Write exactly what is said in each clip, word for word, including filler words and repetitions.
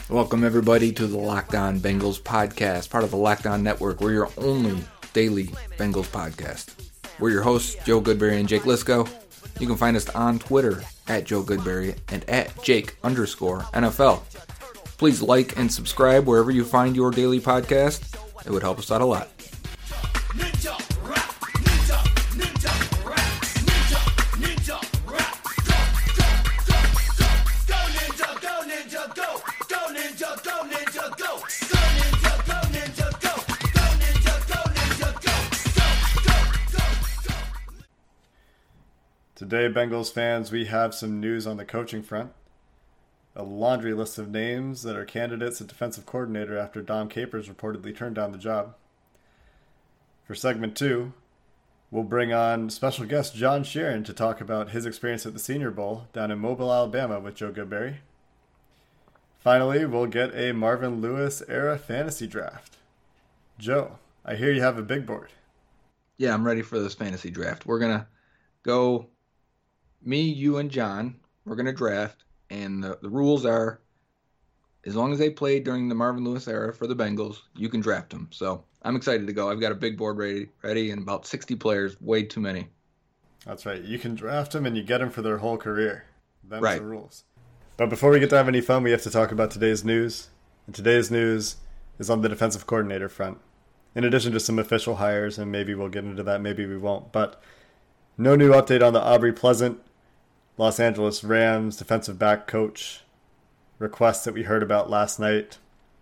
Welcome, everybody, to the Locked On Bengals podcast, part of the Locked On Network. We're your only daily Bengals podcast. We're your hosts, Joe Goodberry and Jake Lisco. You can find us on Twitter at Joe Goodberry and at Jake underscore N F L. Please like and subscribe wherever you find your daily podcast. It would help us out a lot. Today, Bengals fans, we have some news on the coaching front. A laundry list of names that are candidates at defensive coordinator after Dom Capers reportedly turned down the job. For segment two, we'll bring on special guest John Sheeran to talk about his experience at the Senior Bowl down in Mobile, Alabama with Joe Goodberry. Finally, we'll get a Marvin Lewis era fantasy draft. Joe, I hear you have a big board. Yeah, I'm ready for this fantasy draft. We're going to go, me, you, and John, we're going to draft. And the, the rules are, as long as they played during the Marvin Lewis era for the Bengals, you can draft them. So I'm excited to go. I've got a big board ready, ready and about sixty players, way too many. That's right. You can draft them and you get them for their whole career. That's right. The rules. But before we get to have any fun, we have to talk about today's news. And today's news is on the defensive coordinator front. In addition to some official hires, and maybe we'll get into that, maybe we won't. But no new update on the Aubrey Pleasant Los Angeles Rams defensive back coach request that we heard about last night.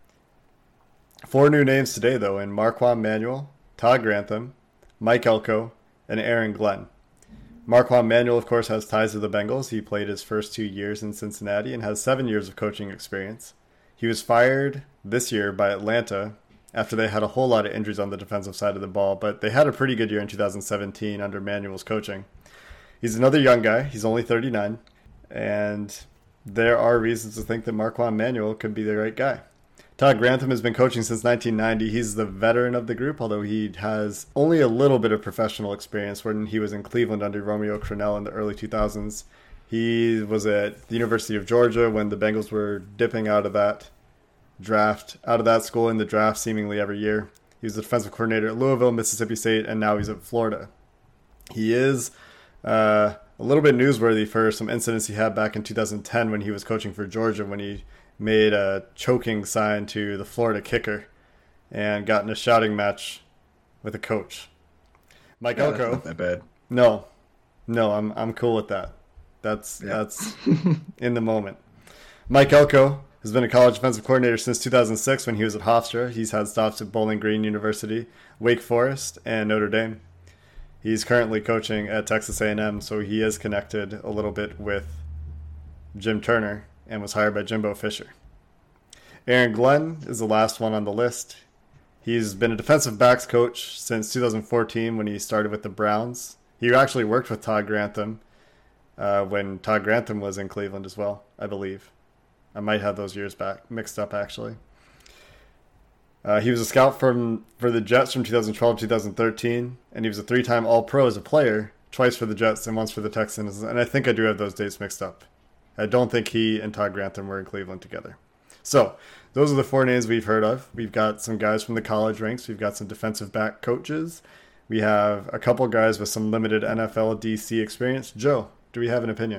Four new names today, though, in Marquand Manuel, Todd Grantham, Mike Elko, and Aaron Glenn. Marquand Manuel, of course, has ties to the Bengals. He played his first two years in Cincinnati and has seven years of coaching experience. He was fired this year by Atlanta after they had a whole lot of injuries on the defensive side of the ball, but they had a pretty good year in two thousand seventeen under Manuel's coaching. He's another young guy. He's only thirty-nine. And there are reasons to think that Marquand Manuel could be the right guy. Todd Grantham has been coaching since nineteen ninety. He's the veteran of the group, although he has only a little bit of professional experience when he was in Cleveland under Romeo Crennel in the early two thousands. He was at the University of Georgia when the Bengals were dipping out of that draft, out of that school in the draft seemingly every year. He was the defensive coordinator at Louisville, Mississippi State, and now he's at Florida. He is Uh, a little bit newsworthy for some incidents he had back in two thousand ten when he was coaching for Georgia, when he made a choking sign to the Florida kicker and got in a shouting match with a coach. Mike yeah, Elko. That's not that bad. No, no, I'm I'm cool with that. That's yeah. that's in the moment. Mike Elko has been a college defensive coordinator since two thousand six when he was at Hofstra. He's had stops at Bowling Green University, Wake Forest, and Notre Dame. He's currently coaching at Texas A and M, so he is connected a little bit with Jim Turner and was hired by Jimbo Fisher. Aaron Glenn is the last one on the list. He's been a defensive backs coach since two thousand fourteen when he started with the Browns. He actually worked with Todd Grantham uh, when Todd Grantham was in Cleveland as well, I believe. I might have those years back mixed up, actually. Uh, he was a scout from for the Jets from two thousand twelve to two thousand thirteen, and he was a three-time All-Pro as a player, twice for the Jets and once for the Texans, and I think I do have those dates mixed up. I don't think he and Todd Grantham were in Cleveland together. So, those are the four names we've heard of. We've got some guys from the college ranks. We've got some defensive back coaches. We have a couple guys with some limited N F L D C experience. Joe, do we have an opinion?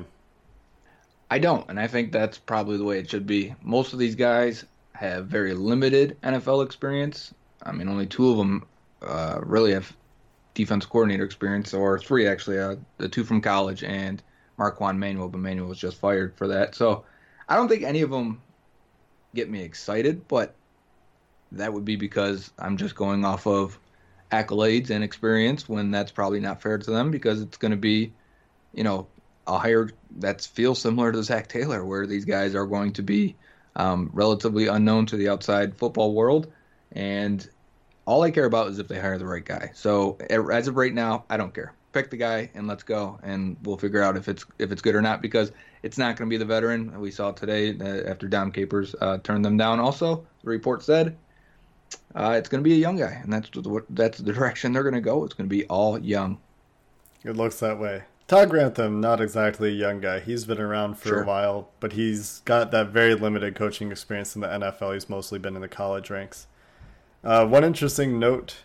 I don't, and I think that's probably the way it should be. Most of these guys have very limited N F L experience. I mean, only two of them uh, really have defense coordinator experience, or three actually, uh, the two from college and Marquand Manuel, but Manuel was just fired for that. So I don't think any of them get me excited, but that would be because I'm just going off of accolades and experience when that's probably not fair to them, because it's going to be, you know, a hire that feels similar to Zach Taylor, where these guys are going to be Um, relatively unknown to the outside football world, and all I care about is if they hire the right guy. So as of right now, I don't care. Pick the guy and let's go, and we'll figure out if it's if it's good or not, because it's not going to be the veteran. We saw today uh, after Dom Capers uh, turned them down. Also, the report said uh, it's going to be a young guy, and that's what that's the direction they're going to go. It's going to be all young. It looks that way. Todd Grantham, not exactly a young guy. He's been around for Sure. a while, but he's got that very limited coaching experience in the N F L. He's mostly been in the college ranks. Uh, one interesting note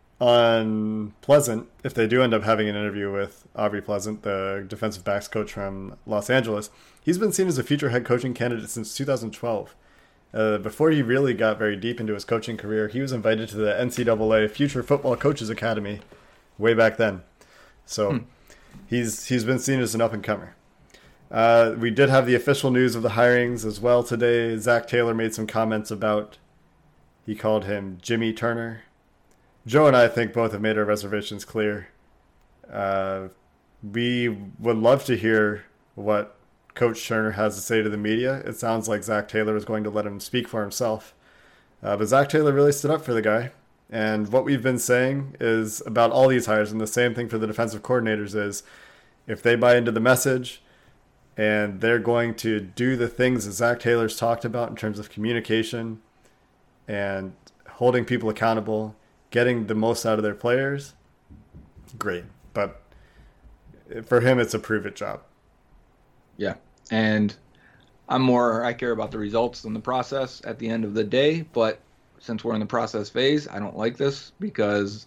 on Pleasant, if they do end up having an interview with Aubrey Pleasant, the defensive backs coach from Los Angeles, he's been seen as a future head coaching candidate since two thousand twelve. Uh, before he really got very deep into his coaching career, he was invited to the N C double A Future Football Coaches Academy way back then. So hmm. he's he's been seen as an up-and-comer. Uh, we did have the official news of the hirings as well today. Zach Taylor made some comments about, he called him Jimmy Turner. Joe and I think both have made our reservations clear. Uh, we would love to hear what Coach Turner has to say to the media. It sounds like Zach Taylor is going to let him speak for himself. Uh, but Zach Taylor really stood up for the guy. And what we've been saying is about all these hires, and the same thing for the defensive coordinators, is if they buy into the message and they're going to do the things that Zach Taylor's talked about in terms of communication and holding people accountable, getting the most out of their players, great. But for him, it's a prove-it job. Yeah, and I'm more, I care about the results than the process at the end of the day, but since we're in the process phase, I don't like this because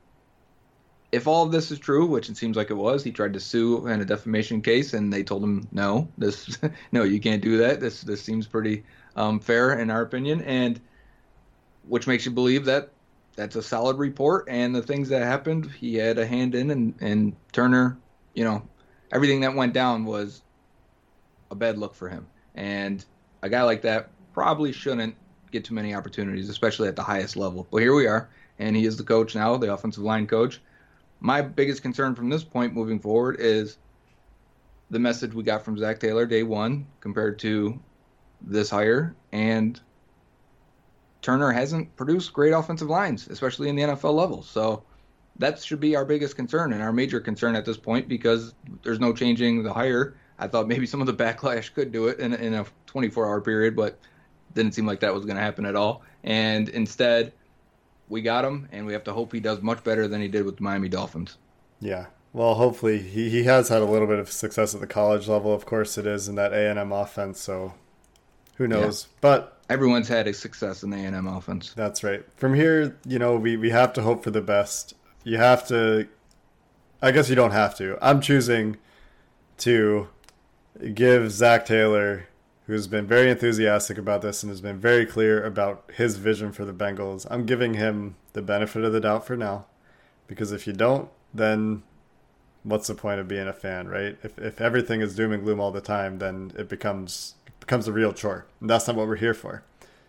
if all of this is true, which it seems like it was, he tried to sue in a defamation case and they told him, no, this, no, you can't do that. This, this seems pretty um, fair in our opinion, and which makes you believe that that's a solid report, and the things that happened, he had a hand in, and, and Turner, you know, everything that went down was a bad look for him. And a guy like that probably shouldn't get too many opportunities, especially at the highest level. But here we are, and he is the coach now, the offensive line coach. My biggest concern from this point moving forward is the message we got from Zach Taylor day one compared to this hire, and Turner hasn't produced great offensive lines, especially in the N F L level. So that should be our biggest concern and our major concern at this point, because there's no changing the hire. I thought maybe some of the backlash could do it in, in a twenty-four hour period, but didn't seem like that was going to happen at all. And instead, we got him, and we have to hope he does much better than he did with the Miami Dolphins. Yeah. Well, hopefully he, he has had a little bit of success at the college level. Of course it is in that A and M offense, so who knows. Yeah. But everyone's had a success in the A and M offense. That's right. From here, you know, we, we have to hope for the best. You have to – I guess you don't have to. I'm choosing to give Zach Taylor, who's been very enthusiastic about this and has been very clear about his vision for the Bengals, I'm giving him the benefit of the doubt for now. Because if you don't, then what's the point of being a fan, right? If if everything is doom and gloom all the time, then it becomes – becomes a real chore. And that's not what we're here for.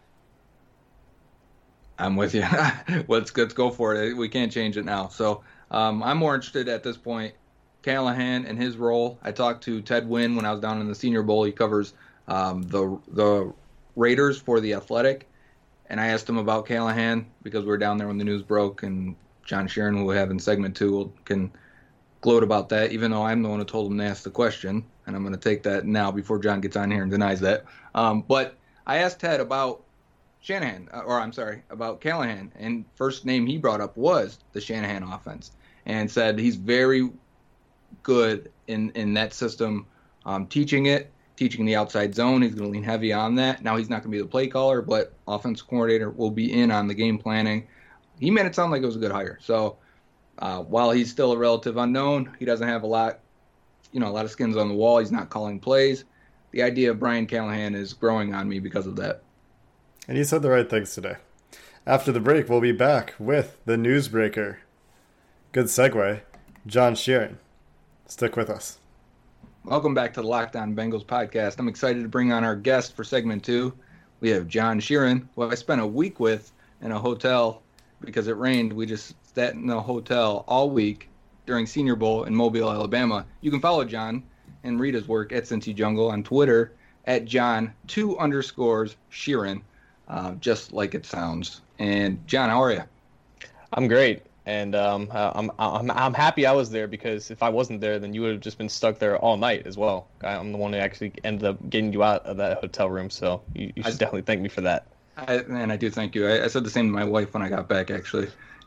I'm with you. let's, let's go for it. We can't change it now. So um, I'm more interested at this point, Callahan and his role. I talked to Ted Wynn when I was down in the Senior Bowl. He covers um, the the Raiders for The Athletic. And I asked him about Callahan because we were down there when the news broke, and John Sheeran, who we have in segment two, can gloat about that, even though I'm the one who told him to ask the question. And I'm going to take that now before John gets on here and denies that. Um, but I asked Ted about Shanahan, or I'm sorry, about Callahan. And first name he brought up was the Shanahan offense, and said he's very good in, in that system, um, teaching it, teaching the outside zone. He's going to lean heavy on that. Now he's not going to be the play caller, but offensive coordinator will be in on the game planning. He made it sound like it was a good hire. So uh, while he's still a relative unknown, he doesn't have a lot you know, a lot of skins on the wall. He's not calling plays. The idea of Brian Callahan is growing on me because of that. And he said the right things today. After the break, we'll be back with the newsbreaker. Good segue. John Sheeran. Stick with us. Welcome back to the Locked On Bengals podcast. I'm excited to bring on our guest for segment two. We have John Sheeran, who I spent a week with in a hotel because it rained. We just sat in a hotel all week during Senior Bowl in Mobile, Alabama. You can follow John and read his work at Cincy Jungle on Twitter at John two underscores Sheeran, uh, just like it sounds. And John, how are you? I'm great, and um, I'm I'm I'm happy I was there, because if I wasn't there, then you would have just been stuck there all night as well. I'm the one who actually ended up getting you out of that hotel room, so you, you should I, definitely thank me for that. I, and I do thank you. I, I said the same to my wife when I got back, actually.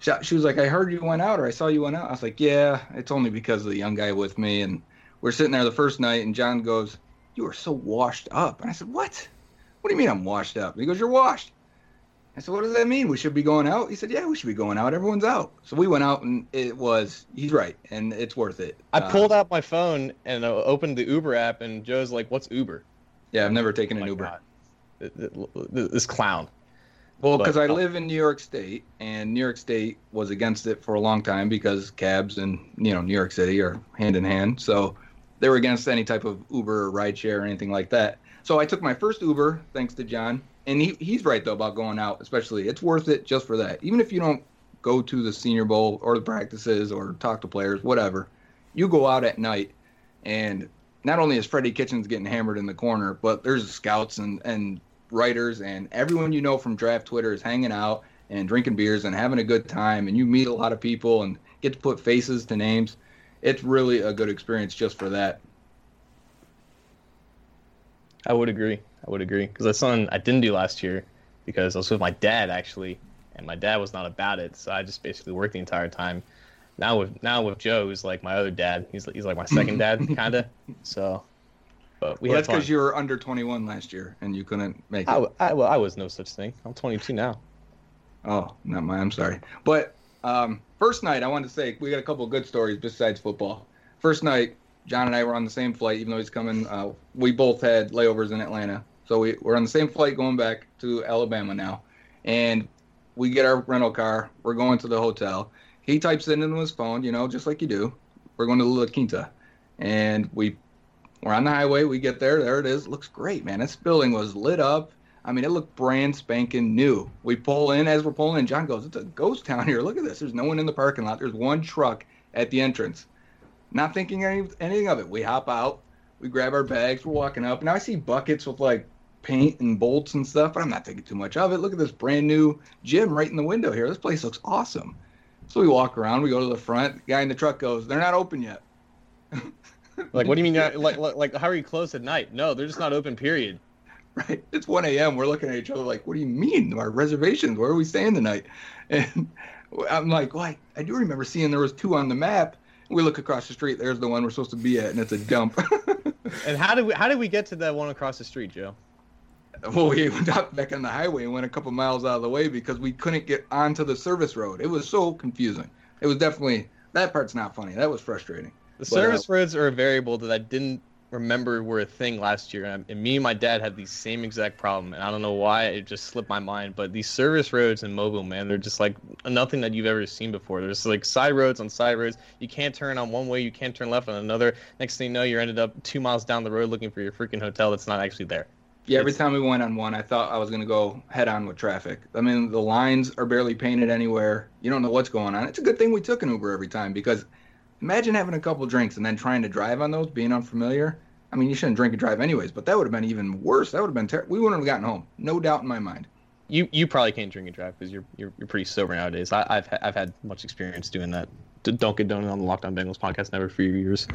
she, she was like, I heard you went out, or I saw you went out. I was like, yeah, it's only because of the young guy with me. And we're sitting there the first night, and John goes, you are so washed up. And I said, what? What do you mean I'm washed up? And he goes, you're washed. I said, what does that mean? We should be going out? He said, yeah, we should be going out. Everyone's out. So we went out, and it was, he's right, and it's worth it. I pulled uh, out my phone and uh, opened the Uber app, and Joe's like, what's Uber? Yeah, I've never taken oh an Uber. God. This clown. Well, because I live in New York State, and New York State was against it for a long time because cabs and, you know, New York City are hand in hand. So they were against any type of Uber or rideshare or anything like that. So I took my first Uber, thanks to John. And he, he's right, though, about going out, especially. It's worth it just for that. Even if you don't go to the Senior Bowl or the practices or talk to players, whatever, you go out at night, and not only is Freddie Kitchens getting hammered in the corner, but there's scouts and, and writers and everyone you know from Draft Twitter is hanging out and drinking beers and having a good time, and you meet a lot of people and get to put faces to names. It's really a good experience just for that. I would agree. I would agree. Because that's something I didn't do last year because I was with my dad, actually, and my dad was not about it, so I just basically worked the entire time. Now with now with Joe, who's like my other dad. He's he's like my second dad, kind of. So, but we well, had that's because you were under twenty-one last year and you couldn't make it. I, I, well, I was no such thing. I'm twenty-two now. Oh, not mine. I'm sorry. But um, first night, I wanted to say we got a couple of good stories besides football. First night, John and I were on the same flight, even though he's coming. Uh, we both had layovers in Atlanta. So we, we're on the same flight going back to Alabama now. And we get our rental car. We're going to the hotel. He types it into his phone, you know, just like you do. We're going to La Quinta. And we, we're on the highway. We get there. There it is. It looks great, man. This building was lit up. I mean, it looked brand spanking new. We pull in. As we're pulling in, John goes, it's a ghost town here. Look at this. There's no one in the parking lot. There's one truck at the entrance. Not thinking any, anything of it. We hop out. We grab our bags. We're walking up. Now I see buckets with, like, paint and bolts and stuff, but I'm not thinking too much of it. Look at this brand new gym right in the window here. This place looks awesome. So we walk around. We go to the front. The guy in the truck goes, they're not open yet. Like, what do you mean? Like, like, like, how are you closed at night? No, they're just not open, period. Right. It's one a.m. We're looking at each other like, what do you mean? Our reservations, where are we staying tonight? And I'm like, well, I, I do remember seeing there was two on the map. We look across the street. There's the one we're supposed to be at, and it's a dump. And how did we how did we get to that one across the street, Joe? Well, we went out back on the highway and went a couple miles out of the way because we couldn't get onto the service road. It was so confusing. It was definitely, that part's not funny. That was frustrating. The but, service uh, roads are a variable that I didn't remember were a thing last year. And, and me and my dad had the same exact problem. And I don't know why, it just slipped my mind. But these service roads in Mobile, man, they're just like nothing that you've ever seen before. There's like side roads on side roads. You can't turn on one way, you can't turn left on another. Next thing you know, you're ended up two miles down the road looking for your freaking hotel that's not actually there. Yeah, every time we went on one, I thought I was going to go head on with traffic. I mean, the lines are barely painted anywhere. You don't know what's going on. It's a good thing we took an Uber every time because imagine having a couple drinks and then trying to drive on those, being unfamiliar. I mean, you shouldn't drink and drive anyways, but that would have been even worse. That would have been terrible. We wouldn't have gotten home. No doubt in my mind. You you probably can't drink and drive because you're, you're you're pretty sober nowadays. I, I've ha- I've had much experience doing that. D- don't get done on the Lockdown Bengals podcast never for years.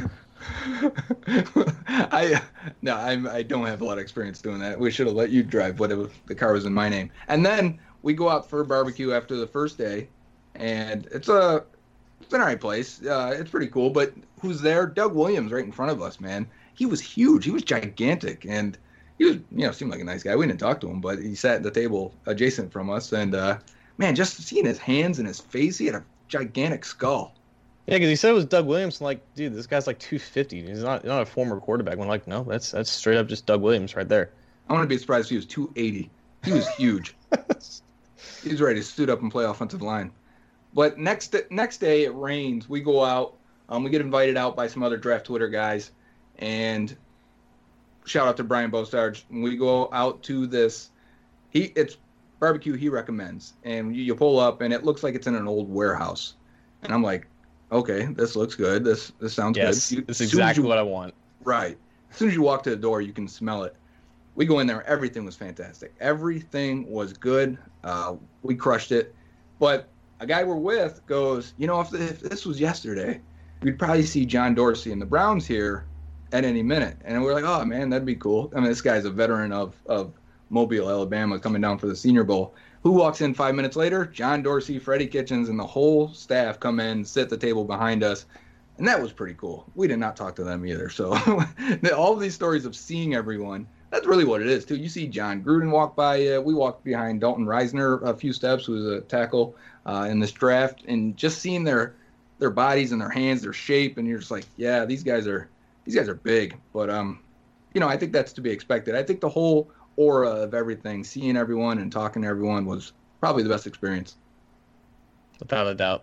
I no, I'm I don't have a lot of experience doing that. We should have let you drive, but it was, the car was in my name. And then we go out for a barbecue after the first day, and it's a it's an alright place. Uh, it's pretty cool. But who's there? Doug Williams, right in front of us, man. He was huge. He was gigantic, and he was, you know, seemed like a nice guy. We didn't talk to him, but he sat at the table adjacent from us, and uh, man, just seeing his hands and his face, he had a gigantic skull. Yeah, because he said it was Doug Williams. I'm like, dude, this guy's like two fifty. He's not not a former quarterback. I'm like, no, that's that's straight up just Doug Williams right there. I wouldn't be surprised if he was two eighty. He was huge. He was ready to suit up and play offensive line. But next next day it rains. We go out. Um, we get invited out by some other Draft Twitter guys, and shout out to Brian Bostarge. We go out to this. He it's barbecue he recommends, and you, you pull up, and it looks like it's in an old warehouse. And I'm like, okay, this looks good. This this sounds yes, good. Yes, this is exactly you, what I want. Right. As soon as you walk to the door, you can smell it. We go in there. Everything was fantastic. Everything was good. Uh, we crushed it. But a guy we're with goes, you know, if, if this was yesterday, we'd probably see John Dorsey and the Browns here at any minute. And we're like, oh, man, that'd be cool. I mean, this guy's a veteran of, of Mobile, Alabama, coming down for the Senior Bowl. Who walks in five minutes later? John Dorsey, Freddie Kitchens, and the whole staff come in, sit at the table behind us. And that was pretty cool. We did not talk to them either. So all of these stories of seeing everyone, that's really what it is, too. You see John Gruden walk by. Uh, we walked behind Dalton Reisner a few steps, who was a tackle uh, in this draft. And just seeing their their bodies and their hands, their shape, and you're just like, yeah, these guys are these guys are big. But, um, you know, I think that's to be expected. I think the whole aura of everything, seeing everyone and talking to everyone was probably the best experience. Without a doubt.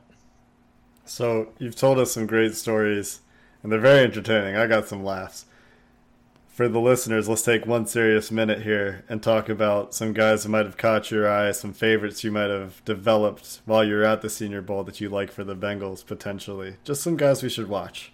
So you've told us some great stories, and they're very entertaining. I got some laughs. For the listeners, let's take one serious minute here and talk about some guys that might have caught your eye, some favorites you might have developed while you were at the Senior Bowl that you like for the Bengals, potentially. Just some guys we should watch.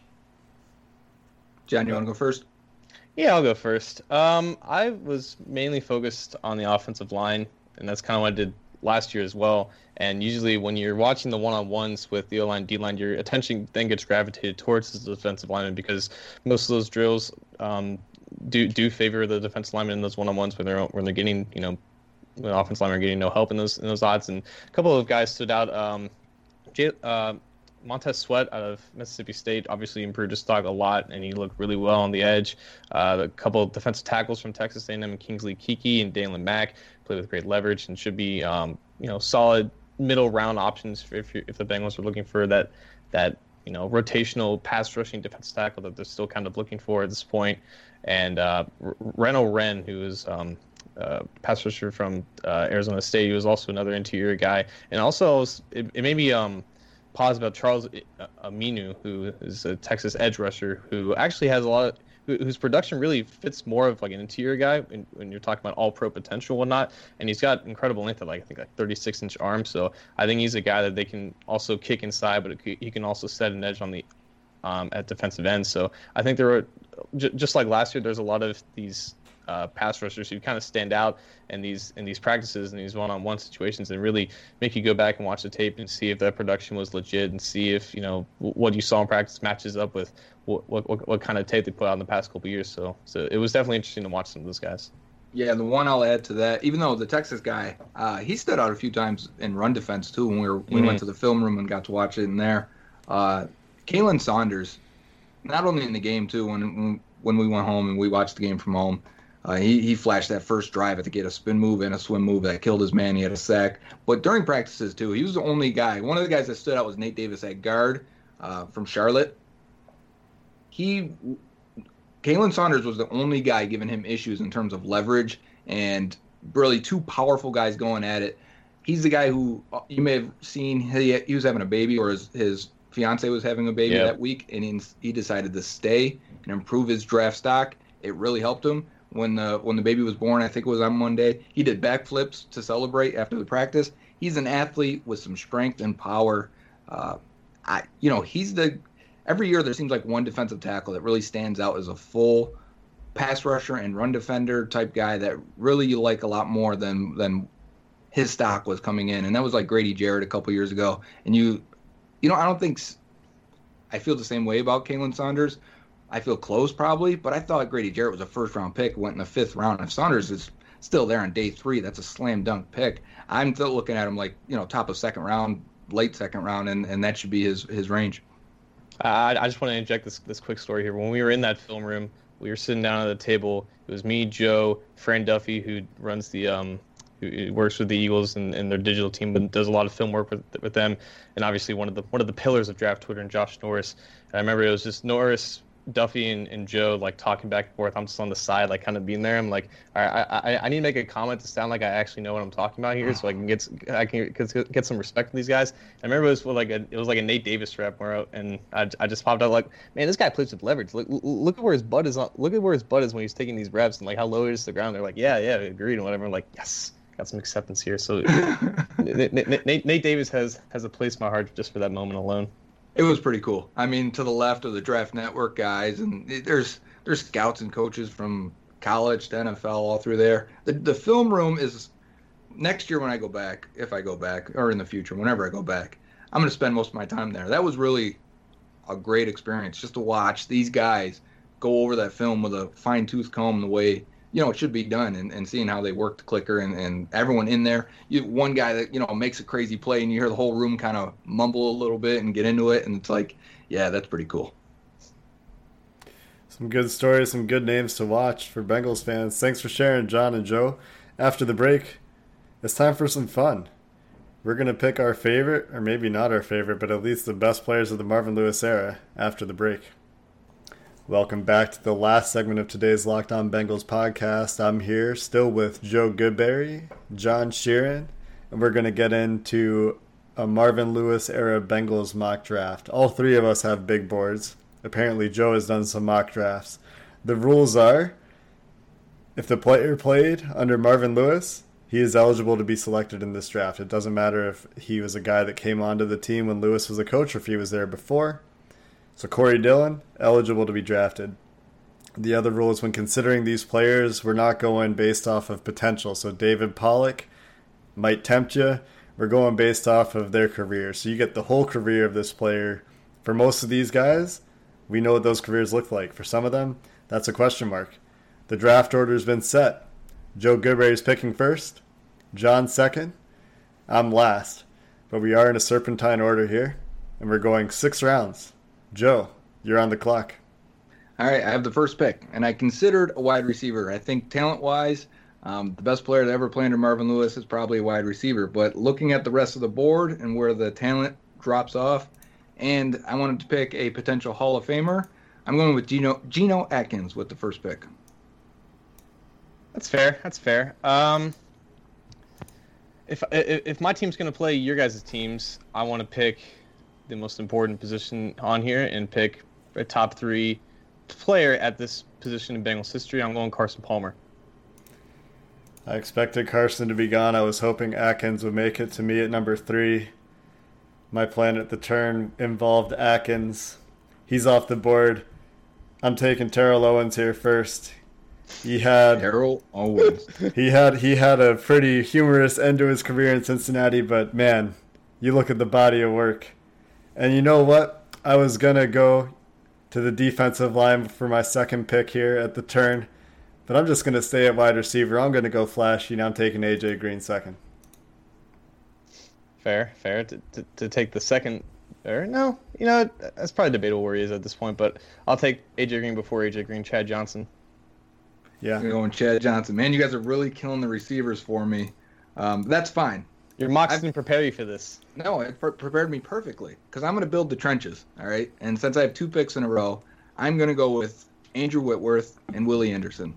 John, you want to go first? Yeah, I'll go first. Um, I was mainly focused on the offensive line, and that's kind of what I did last year as well. And usually when you're watching the one-on-ones with the O-line, D-line, your attention then gets gravitated towards the defensive lineman because most of those drills um, do do favor the defensive lineman in those one-on-ones when they're when they're getting, you know, when the offensive linemen are getting no help in those in those odds. And a couple of guys stood out. Um, Jay, uh, Montez Sweat out of Mississippi State obviously improved his stock a lot, and he looked really well on the edge. Uh, a couple of defensive tackles from Texas A and M, Kingsley Keke and Dalen Mack, play with great leverage and should be, um, you know, solid middle round options for if you, if the Bengals are looking for that that you know rotational pass rushing defensive tackle that they're still kind of looking for at this point. And uh, Reno Wren, who is um, uh, pass rusher from uh, Arizona State, he was also another interior guy, and also it, it made me um. pause about Charles Aminu, who is a Texas edge rusher, who actually has a lot of, whose production really fits more of like an interior guy when, when you're talking about all-pro potential and whatnot. And he's got incredible length, at like I think like thirty-six inch arms. So I think he's a guy that they can also kick inside, but he can also set an edge on the um, at defensive end. So I think there were j- just like last year, there's a lot of these uh, pass rushers who kind of stand out in these in these practices and these one-on-one situations and really make you go back and watch the tape and see if that production was legit and see if, you know, what you saw in practice matches up with what what, what kind of tape they put out in the past couple of years. So so it was definitely interesting to watch some of those guys. Yeah, the one I'll add to that, even though the Texas guy, uh, he stood out a few times in run defense too when we were we mm-hmm. went to the film room and got to watch it in there. Uh, Kalen Saunders, not only in the game too, when when we went home and we watched the game from home, Uh, he, he flashed that first drive at to get a spin move and a swim move that killed his man. He had a sack. But during practices, too, he was the only guy. One of the guys that stood out was Nate Davis at guard uh, from Charlotte. He, Kalen Saunders was the only guy giving him issues in terms of leverage and really two powerful guys going at it. He's the guy who you may have seen, he, he was having a baby or his, his fiance was having a baby yep. that week, and he, he decided to stay and improve his draft stock. It really helped him. When the when the baby was born, I think it was on Monday, he did backflips to celebrate after the practice. He's an athlete with some strength and power. Uh, I you know he's the every year there seems like one defensive tackle that really stands out as a full pass rusher and run defender type guy that really you like a lot more than than his stock was coming in, and that was like Grady Jarrett a couple years ago. And you you know I don't think I feel the same way about Kalen Saunders. I feel close probably, but I thought Grady Jarrett was a first-round pick, went in the fifth round. If Saunders is still there on day three, that's a slam dunk pick. I'm still looking at him like, you know, top of second round, late second round, and, and that should be his his range. I, I just want to inject this this quick story here. When we were in that film room, we were sitting down at the table. It was me, Joe, Fran Duffy, who runs the um, who works with the Eagles and, and their digital team, but does a lot of film work with with them, and obviously one of the one of the pillars of Draft Twitter, and Josh Norris. And I remember it was just Norris, Duffy and, and Joe like talking back and forth. I'm just on the side, like kind of being there. I'm like, all right, I, I I need to make a comment to sound like I actually know what I'm talking about here, so I can get I can get, get some respect from these guys. I remember it was like a it was like a Nate Davis rep where I, and I, I just popped out like, man, this guy plays with leverage. Look look at where his butt is on. Look at where his butt is when he's taking these reps and like how low it is to the ground. They're like, yeah, yeah, agreed and whatever. I'm like, yes, got some acceptance here. So Nate, Nate, Nate Davis has has a place in my heart just for that moment alone. It was pretty cool. I mean, to the left of the Draft Network guys, and there's there's scouts and coaches from college to N F L all through there. The the film room is next year when I go back, if I go back, or in the future, whenever I go back, I'm going to spend most of my time there. That was really a great experience just to watch these guys go over that film with a fine-tooth comb the way you know, it should be done, and, and seeing how they work the clicker and, and everyone in there. You one guy that, you know, makes a crazy play and you hear the whole room kind of mumble a little bit and get into it, and it's like, yeah, that's pretty cool. Some good stories, some good names to watch for Bengals fans. Thanks for sharing, John and Joe. After the break, it's time for some fun. We're going to pick our favorite, or maybe not our favorite, but at least the best players of the Marvin Lewis era after the break. Welcome back to the last segment of today's Locked On Bengals podcast. I'm here still with Joe Goodberry, John Sheeran, and we're going to get into a Marvin Lewis era Bengals mock draft. All three of us have big boards. Apparently Joe has done some mock drafts. The rules are, if the player played under Marvin Lewis, he is eligible to be selected in this draft. It doesn't matter if he was a guy that came onto the team when Lewis was a coach or if he was there before. So Corey Dillon, eligible to be drafted. The other rule is when considering these players, we're not going based off of potential. So David Pollock might tempt you. We're going based off of their career. So you get the whole career of this player. For most of these guys, we know what those careers look like. For some of them, that's a question mark. The draft order has been set. Joe Goodberry is picking first. John second. I'm last. But we are in a serpentine order here. And we're going six rounds. Joe, you're on the clock. All right, I have the first pick. And I considered a wide receiver. I think talent-wise, um, the best player to ever play under Marvin Lewis is probably a wide receiver. But looking at the rest of the board and where the talent drops off, and I wanted to pick a potential Hall of Famer, I'm going with Geno, Geno Atkins with the first pick. That's fair. That's fair. Um, if if, if my team's going to play your guys' teams, I want to pick the most important position on here and pick a top three player at this position in Bengals history. I'm going Carson Palmer. I expected Carson to be gone. I was hoping Atkins would make it to me at number three. My plan at the turn involved Atkins. He's off the board. I'm taking Terrell Owens here first. He had Terrell Owens. he had he had a pretty humorous end to his career in Cincinnati, but man, you look at the body of work. And you know what? I was gonna go to the defensive line for my second pick here at the turn, but I'm just gonna stay at wide receiver. I'm gonna go flashy, and I'm taking A J Green second. Fair, fair to, to to take the second. Or no, you know that's probably debatable where he is at this point, but I'll take A J Green before A J Green. Chad Johnson. Yeah, You're going Chad Johnson. Man, you guys are really killing the receivers for me. Um, that's fine. Your mocks didn't prepare you for this. No, it pre- prepared me perfectly because I'm going to build the trenches, all right? And since I have two picks in a row, I'm going to go with Andrew Whitworth and Willie Anderson.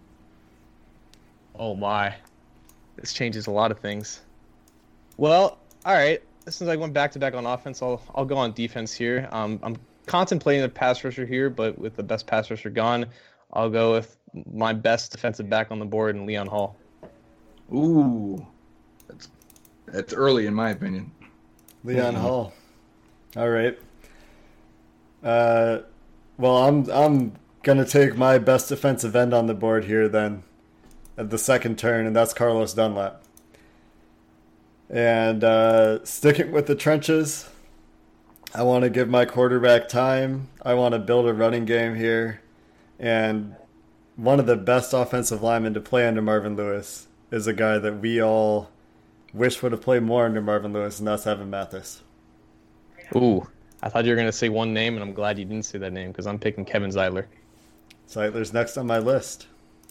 Oh, my. This changes a lot of things. Well, all right. Since I went back-to-back on offense, I'll I'll go on defense here. Um, I'm contemplating a pass rusher here, but with the best pass rusher gone, I'll go with my best defensive back on the board in Leon Hall. Ooh, that's that's early in my opinion. Leon mm-hmm. Hall. All right. Uh, well, I'm I'm gonna take my best defensive end on the board here then, at the second turn, and that's Carlos Dunlap. And uh, sticking with the trenches, I want to give my quarterback time. I want to build a running game here. And one of the best offensive linemen to play under Marvin Lewis is a guy that we all wish would have played more under Marvin Lewis, and that's Evan Mathis. Ooh, I thought you were going to say one name, and I'm glad you didn't say that name because I'm picking Kevin Zeitler. Zeitler's next on my list.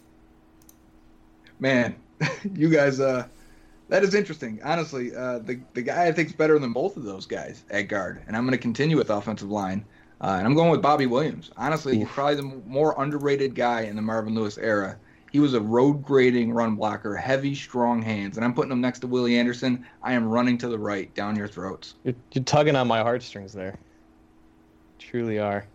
Man, you guys, uh, that is interesting. Honestly, uh, the, the guy I think is better than both of those guys at guard, and I'm going to continue with offensive line. Uh, and I'm going with Bobby Williams. Honestly, he's probably the more underrated guy in the Marvin Lewis era. He was a road-grading run blocker, heavy, strong hands. And I'm putting him next to Willie Anderson. I am running to the right, down your throats. You're, you're tugging on my heartstrings there. Truly are.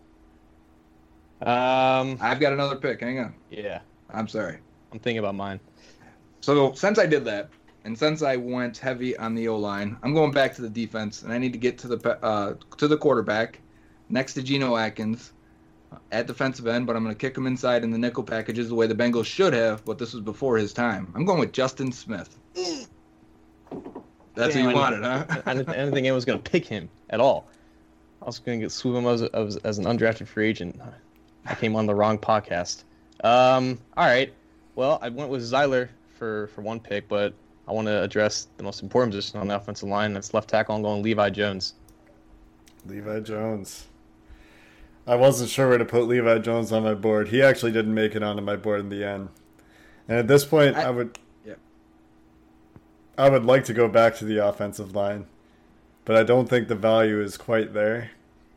Um, I've got another pick. Hang on. Yeah. I'm sorry. I'm thinking about mine. So since I did that, and since I went heavy on the O-line, I'm going back to the defense, and I need to get to the uh, to the quarterback. Next to Geno Atkins at defensive end, but I'm going to kick him inside in the nickel packages the way the Bengals should have, but this was before his time. I'm going with Justin Smith. That's Damn, who you wanted, huh? I didn't, I didn't think anyone was going to pick him at all. I was going to get swoop him as, as, as an undrafted free agent. I came on the wrong podcast. Um, all right. Well, I went with Zyler for, for one pick, but I want to address the most important position on the offensive line. That's left tackle. I'm going Levi Jones. Levi Jones. I wasn't sure where to put Levi Jones on my board. He actually didn't make it onto my board in the end. And at this point, I, I would, yeah. I would like to go back to the offensive line, but I don't think the value is quite there.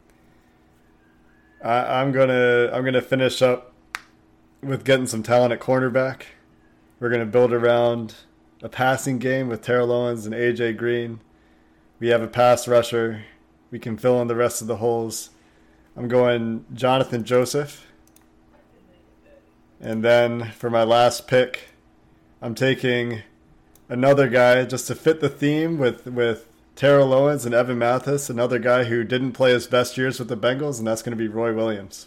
I, I'm gonna, I'm gonna finish up with getting some talent at cornerback. We're gonna build around a passing game with Terrell Owens and A J Green. We have a pass rusher. We can fill in the rest of the holes. I'm going Jonathan Joseph. And then for my last pick, I'm taking another guy just to fit the theme with, with Terrell Owens and Evan Mathis, another guy who didn't play his best years with the Bengals, and that's going to be Roy Williams.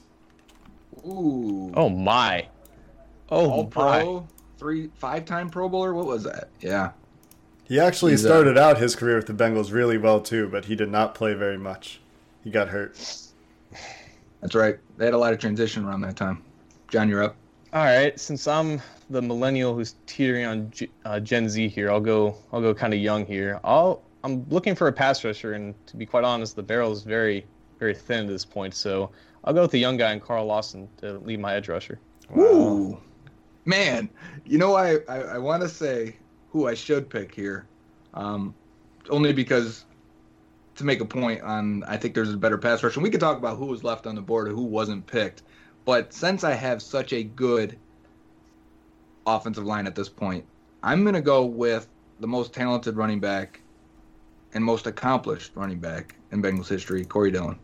Ooh. Oh, my. Oh, All my. pro, three, five-time Pro Bowler? What was that? Yeah. He actually He's, uh, started out his career with the Bengals really well, too, but he did not play very much. He got hurt. That's right. They had a lot of transition around that time. John, you're up. All right, since I'm the millennial who's teetering on G, uh, Gen Z here, I'll go. I'll go kind of young here. I'll. I'm looking for a pass rusher, and to be quite honest, the barrel is very, very thin at this point. So I'll go with the young guy and Carl Lawson to lead my edge rusher. Wow. Ooh. Man, you know, I, I, I want to say who I should pick here, um, only because to make a point on, I think there's a better pass rusher. And we could talk about who was left on the board or who wasn't picked. But since I have such a good offensive line at this point, I'm going to go with the most talented running back and most accomplished running back in Bengals history, Corey Dillon.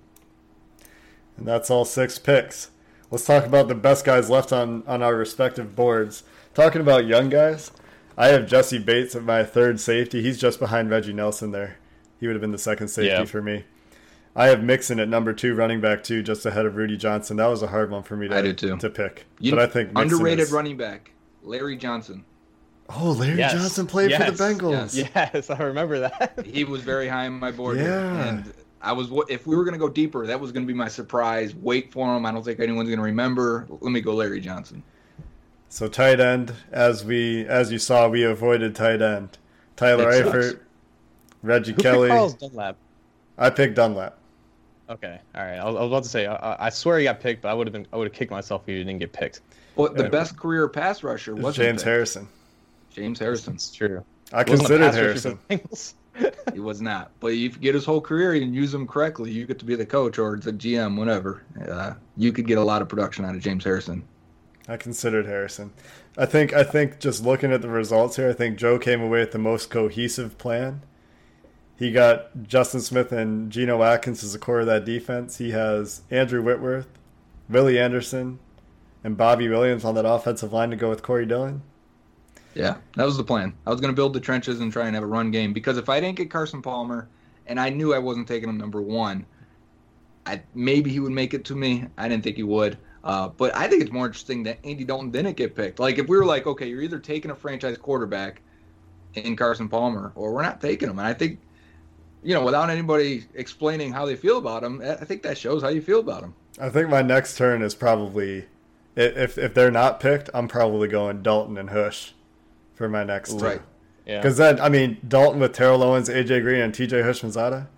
And that's all six picks. Let's talk about the best guys left on, on our respective boards. Talking about young guys, I have Jesse Bates at my third safety. He's just behind Reggie Nelson there. He would have been the second safety Yeah. for me. I have Mixon at number two, running back two, just ahead of Rudy Johnson. That was a hard one for me to, I did too. to pick. You, but I think Mixon underrated is... running back, Larry Johnson. Oh, Larry Yes. Johnson played Yes. for the Bengals. Yes. Yes, I remember that. He was very high on my board. here. Yeah. And I was, if we were going to go deeper, that was going to be my surprise. Wait for him. I don't think anyone's going to remember. Let me go Larry Johnson. So tight end, as we as you saw, we avoided tight end. Tyler It sucks. Eifert, Reggie Who Kelly. picked Carlos Dunlap? I picked Dunlap. Okay, all right. I was, I was about to say, I, I swear he got picked, but I would have been, I would have kicked myself if he didn't get picked. Well, the Yeah. best career pass rusher It's was James Harrison. James Harrison. It's true. I He wasn't a considered pass rusher Harrison. for the Bengals. He was not. But if you get his whole career and use him correctly, you get to be the coach or the G M, whatever. Uh, you could get a lot of production out of James Harrison. I considered Harrison. I think I think just looking at the results here, I think Joe came away with the most cohesive plan. He got Justin Smith and Geno Atkins as the core of that defense. He has Andrew Whitworth, Willie Anderson, and Bobby Williams on that offensive line to go with Corey Dillon. Yeah, that was the plan. I was going to build the trenches and try and have a run game because if I didn't get Carson Palmer, and I knew I wasn't taking him number one, I maybe he would make it to me. I didn't think he would. Uh, but I think it's more interesting that Andy Dalton didn't get picked. Like, if we were like, okay, you're either taking a franchise quarterback in Carson Palmer or we're not taking him. And I think, you know, without anybody explaining how they feel about him, I think that shows how you feel about him. I think my next turn is probably, if if they're not picked, I'm probably going Dalton and Hush for my next two. Right. Yeah. Because then, I mean, Dalton with Terrell Owens, A J Green, and T J Hushmanzada.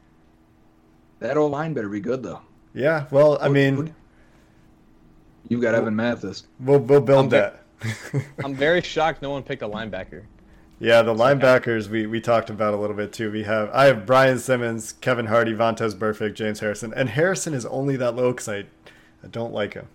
That old line better be good, though. Yeah, well, I mean, You've got Evan Mathis. we'll we'll build I'm ve- that. I'm very shocked no one picked a linebacker. Yeah, the linebackers we, we talked about a little bit too. We have I have Brian Simmons, Kevin Hardy, Vontez Burfict, James Harrison, and Harrison is only that low because I, I don't like him.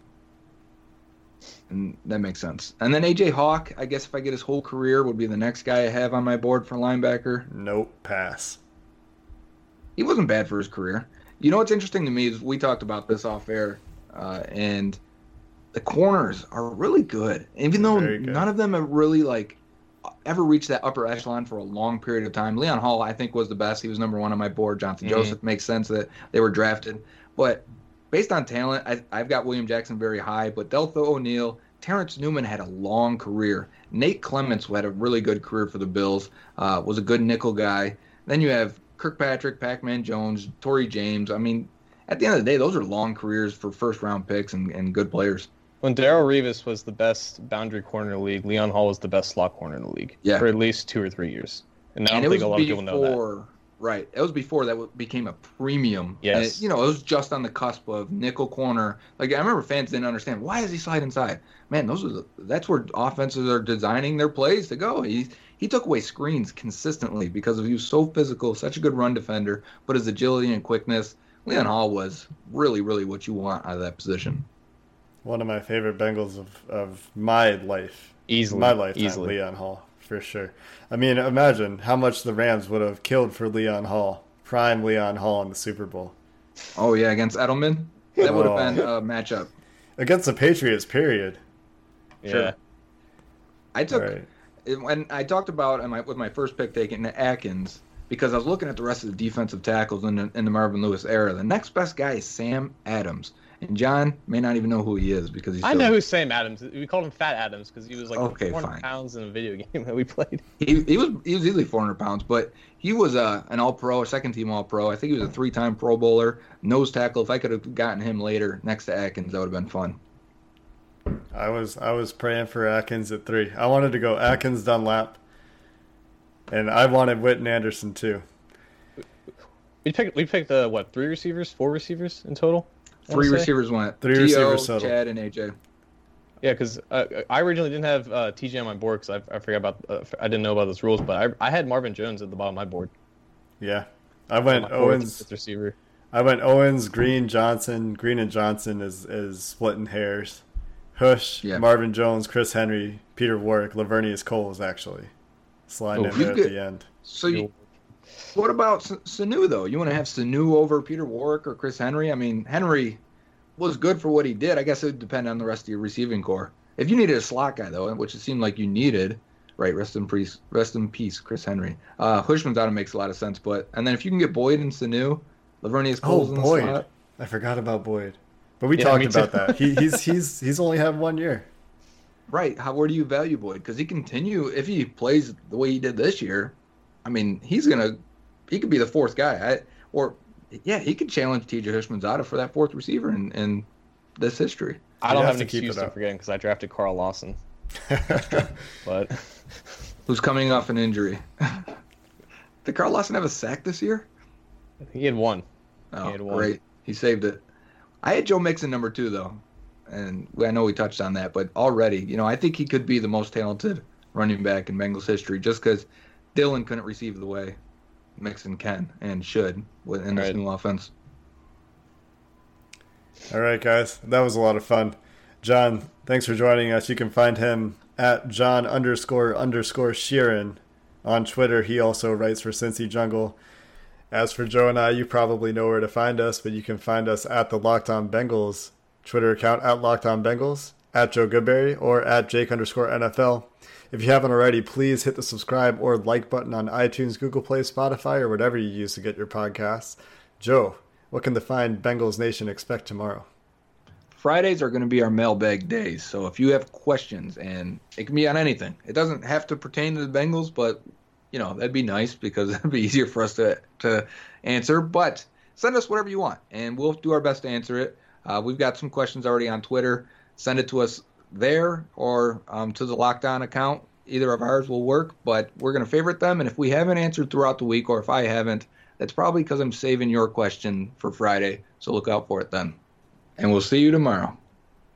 And that makes sense. And then A J Hawk, I guess if I get his whole career, would be the next guy I have on my board for linebacker. Nope, pass. He wasn't bad for his career. You know what's interesting to me is we talked about this off air, uh, and the corners are really good. Even though Very good. none of them have really like ever reached that upper echelon for a long period of time. Leon Hall, I think, was the best. He was number one on my board. Jonathan Mhm. Joseph makes sense that they were drafted, but based on talent, I, I've got William Jackson very high. But Deltha O'Neal, Terrence Newman had a long career. Nate Clements, who had a really good career for the Bills, uh, was a good nickel guy. Then you have Kirkpatrick, Pac-Man Jones, Torrey James. I mean, at the end of the day, those are long careers for first-round picks and, and good players. When Darrelle Revis was the best boundary corner in the league, Leon Hall was the best slot corner in the league Yeah. for at least two or three years. And I And don't it think a was lot of people know that. before, right? It was before that w- became a premium. Yes. And it- you know, it was just on the cusp of nickel corner. Like I remember fans didn't understand why does he slide inside. Man, those are the, that's where offenses are designing their plays to go. He he took away screens consistently because he was so physical, such a good run defender, but his agility and quickness. Leon Hall was really, really what you want out of that position. One of my favorite Bengals of, of my life. Easily. My lifetime, Easily. Leon Hall, for sure. I mean, imagine how much the Rams would have killed for Leon Hall, prime Leon Hall in the Super Bowl. Oh, yeah, against Edelman? That would have Oh. been a matchup. Against the Patriots, period. Yeah. Sure. I took All right. it- when I talked about in my, with my first pick taking Atkins because I was looking at the rest of the defensive tackles in the, in the Marvin Lewis era. The next best guy is Sam Adams. And John may not even know who he is because he's I so- know who Sam Adams is. We called him Fat Adams because he was like Okay, four hundred fine. pounds in a video game that we played. He, he was he was easily four hundred pounds, but he was uh, an All-Pro, a second-team All-Pro. I think he was a three-time Pro Bowler, nose tackle. If I could have gotten him later next to Atkins, that would have been fun. I was I was praying for Atkins at three. I wanted to go Atkins, Dunlap, and I wanted Witten Anderson too. We picked we picked uh, what three receivers, four receivers in total. I wanna Three say? receivers went. Three T O, receivers total. Chad, and A J. Yeah, because uh, I originally didn't have uh, T J on my board because I, I forgot about uh, I didn't know about those rules, but I I had Marvin Jones at the bottom of my board. Yeah, I went My fourth Owens. fifth receiver. I went Owens, Green, Johnson. Green and Johnson is is splitting hairs. Hush, Yeah. Marvin Jones, Chris Henry, Peter Warwick, Lavernius Coles actually sliding Oh, in you there at get- the end. So you, what about S- Sanu, though? You want to have Sanu over Peter Warwick or Chris Henry? I mean, Henry was good for what he did. I guess it would depend on the rest of your receiving core. If you needed a slot guy, though, which it seemed like you needed, right, rest in peace, rest in peace, Chris Henry. Uh, Hushman's out, it makes a lot of sense. But And then if you can get Boyd and Sanu, Lavernius Oh, Coles in the Boyd. slot. I forgot about Boyd, but we Yeah, talked me too. about that. He, he's he's he's only had one year. Right. How where do you value Boyd? Because he continue if he plays the way he did this year. I mean, he's gonna he could be the fourth guy. I, or yeah, he could challenge T J Hushmanzada for that fourth receiver in, in this history. I You don't have have an to keep excuse it to up. forget because I drafted Carl Lawson, but Who's coming off an injury? Did Carl Lawson have a sack this year? he had one. Oh, He had one. great. He saved it. I had Joe Mixon number two though, and I know we touched on that, but already, you know, I think he could be the most talented running back in Bengals history, just because Dillon couldn't receive the way Mixon can and should in this Right. new offense. All right, guys, that was a lot of fun. John, thanks for joining us. You can find him at John underscore underscore Sheeran on Twitter. He also writes for Cincy Jungle. As for Joe and I, you probably know where to find us, but you can find us at the Locked On Bengals Twitter account, at Locked On Bengals, at Joe Goodberry, or at Jake underscore N F L. If you haven't already, please hit the subscribe or like button on iTunes, Google Play, Spotify, or whatever you use to get your podcasts. Joe, what can the fine Bengals Nation expect tomorrow? Fridays are going to be our mailbag days, so if you have questions, and it can be on anything, it doesn't have to pertain to the Bengals, but you know that'd be nice because it'd be easier for us to to answer. But send us whatever you want, and we'll do our best to answer it. Uh, we've got some questions already on Twitter. Send it to us there or um, to the Locked On account. Either of ours will work, but we're going to favorite them. And if we haven't answered throughout the week, or if I haven't, that's probably because I'm saving your question for Friday. So look out for it then. And we'll see you tomorrow.